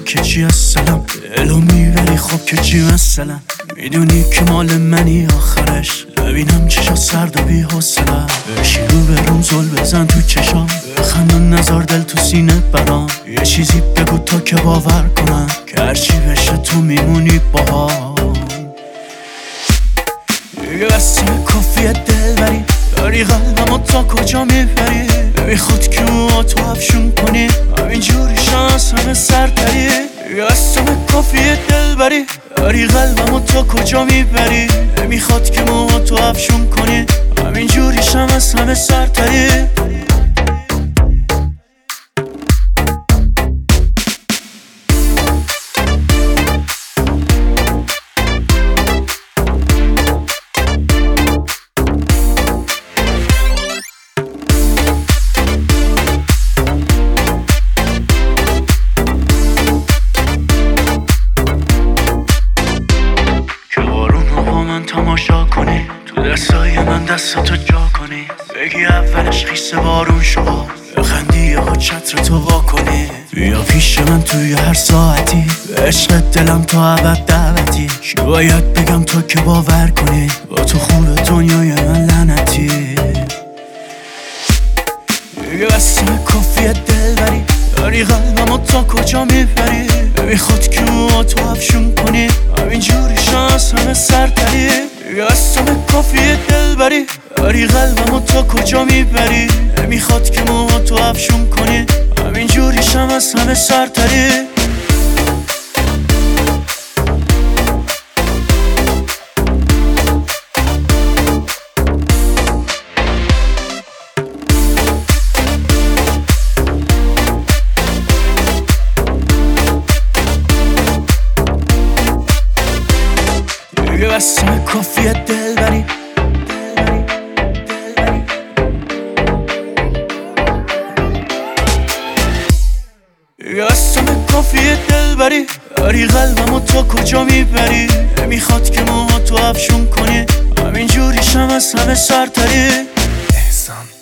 که چی هستم، دلو میبری خب که چی مثلا. میدونی که مال منی آخرش، ببینم چشا سرد و بی حوصله. بشی رو برم زل بزن تو چشام، بخندون نزار دل تو سینه برام. یه چیزی بگو تا که باور کنم که هرچی بشه تو میمونی باهام. دیگه بسته کافیه دل بری، داری قلبمو تا کجا میبری. میخواد که مو تو افشون کنی، همینجوری شانس همه سرتری. دیگه بسته کافیه دل بری، داری قلبمو تا کجا میبری. میخواد که مو تو افشون کنی، همینجوری شانس همه سرتری. تماشا کنی تو دستای من دستاتو جا کنی، بگی اولش خیس بارون شما، بخندی یهو چتر تو وا کنی. بیا پیش من توی هر ساعتی، به عشق دلم تا ابد دعوتی. چی باید بگم تا که باور کنی، با تو خوب دنیای من لعنتی. دیگه بسته کافیه دل بری، داری قلبمو تا کجا میبری. میخواد که مو تو افشون کنی، همینجوری شانس همه سرتری. دیگه بسته کافیه دل بری، داری قلبمو تا کجا میبری. میخواد که مو تو افشون کنی، همینجوری شانس همه سرتری. دیگه بسته کافیه دل بری، دیگه بسته کافیه دل بری، داری قلبمو تا کجا میبری. میخواد که مو تو افشون کنی، همینجوری شم از همه سرتری. احسان